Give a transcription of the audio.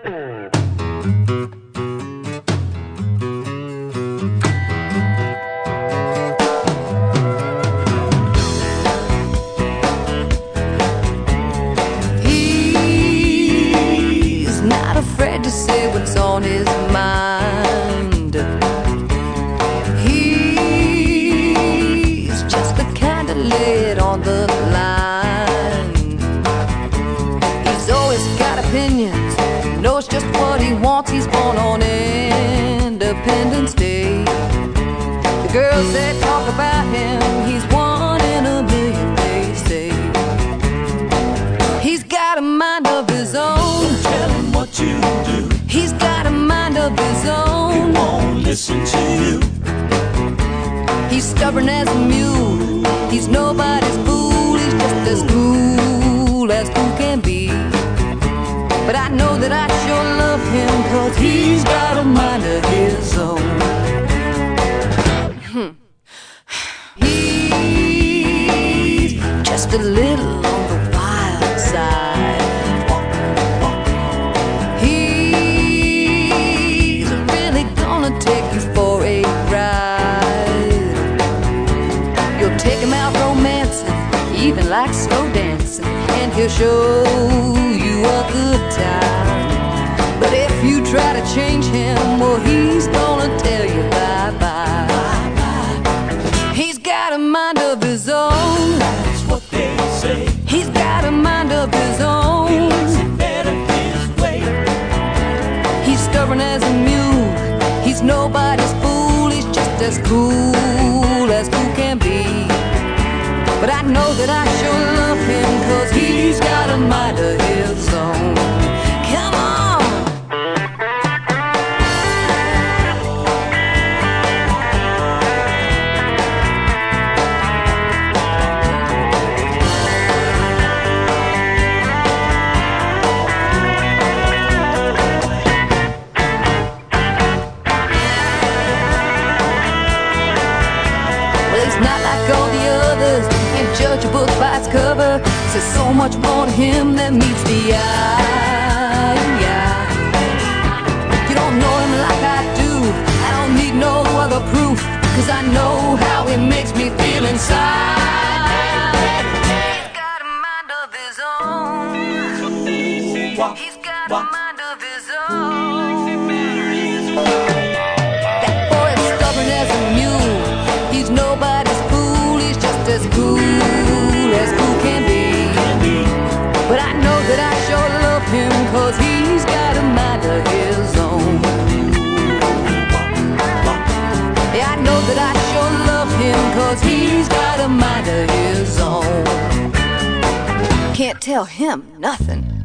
He's not afraid to say what's on his mind. He's just the kind to lay it on the line. He's always got opinions, knows just what he wants. He's born on Independence Day. The girls that talk about him, he's one in a million, they say. He's got a mind of his own. Don't tell him what you do. He's got a mind of his own. He won't listen to you. He's stubborn as a mule. He's nobody's fool. He's just as cool can be. But I know that I sure love him, 'cause he's got a mind of his own. He's just a little on the wild side. He's really gonna take you for a ride. You'll take him out romancing, even like slow dancing, and he'll show you a good time. But if you try to change him, well, he's gonna tell you bye-bye. He's got a mind of his own. That's what they say. He's got a mind of his own. He likes it better his way. He's stubborn as a mule. He's nobody's fool. He's just as cool can be. But I know that I sure love him, 'cause he's got a mind of his own. Come on! Well, he's not like all the others. Can't judge a book by its cover. There's so much more to him than meets the eye. You don't know him like I do. I don't need no other proof, 'cause I know how he makes me feel inside. He's got a mind of his own. He's got a mind of his own. That boy is stubborn as a mule. He's nobody's fool. He's just as cool can be. But I know that I sure love him, 'cause he's got a mind of his own. Yeah, I know that I sure love him, 'cause he's got a mind of his own. Can't tell him nothing.